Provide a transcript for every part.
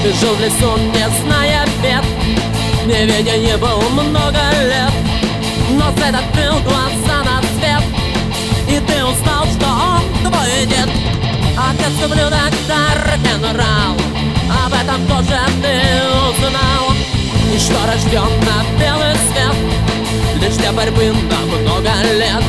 Жил в лесу, не зная бед, не видя не был много лет. Но с этот открыл глаза на свет, и ты узнал, что он твой дед. Отец ублюдок, рок-н-ролл, об этом тоже ты узнал. И что рожден на белый свет лишь для борьбы на много лет.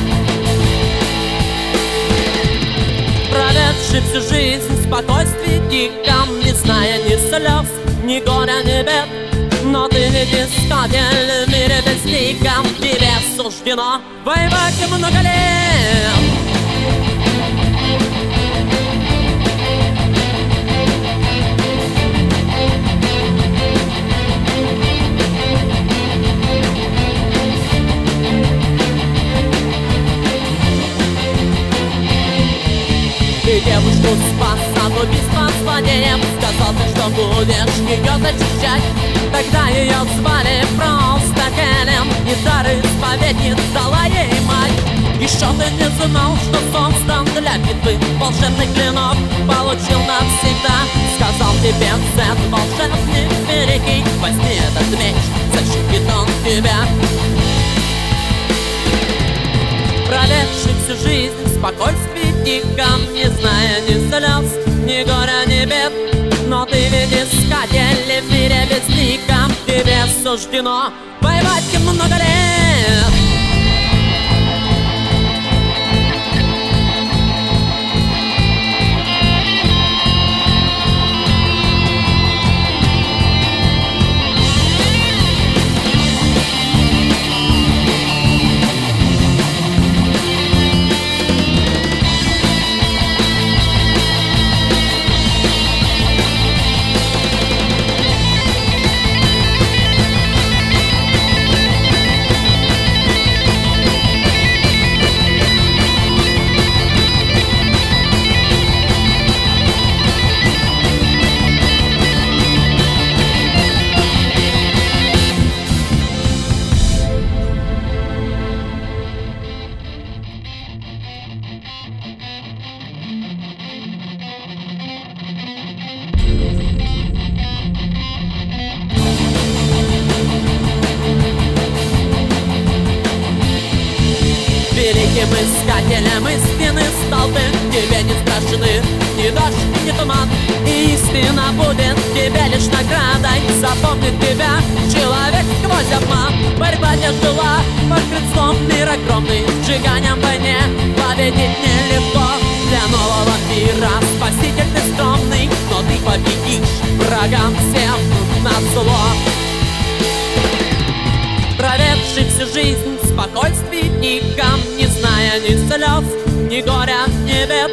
Проведший всю жизнь в спокойствии диком, не зная ни слез, ни горя, ни бед. Но ты ведь искатель в мире безликом, тебе суждено воевать много лет. Ты девушку спас от убийства с владением. Сказал ты, что будешь ее защищать. Тогда ее звали просто Хелен, и дары исповедниц дала ей мать. Еще ты не знал, что создан для битвы. Волшебный клинок получил навсегда. Сказал тебе Сет, волшебник великий, возьми этот меч, защитит он тебя. Проведший всю жизнь в спокойствии диком, не зная ни слез, ни горя, ни бед. Но ты ведь искатель в мире безликом, тебе суждено воевать много лет. Великим искателем истины стал ты. Тебе не страшны ни дождь, ни туман, и истина будет тебе лишь наградой. Запомнит тебя человек сквозь обман. Борьба тяжела, покрыт злом мир огромный, сжиганием в войне победить нелегко. Для нового мира спаситель ты скромный, но ты победишь врагам всем назло. Проведший всю жизнь в спокойствии диком, не зная ни слез, ни горя, ни бед.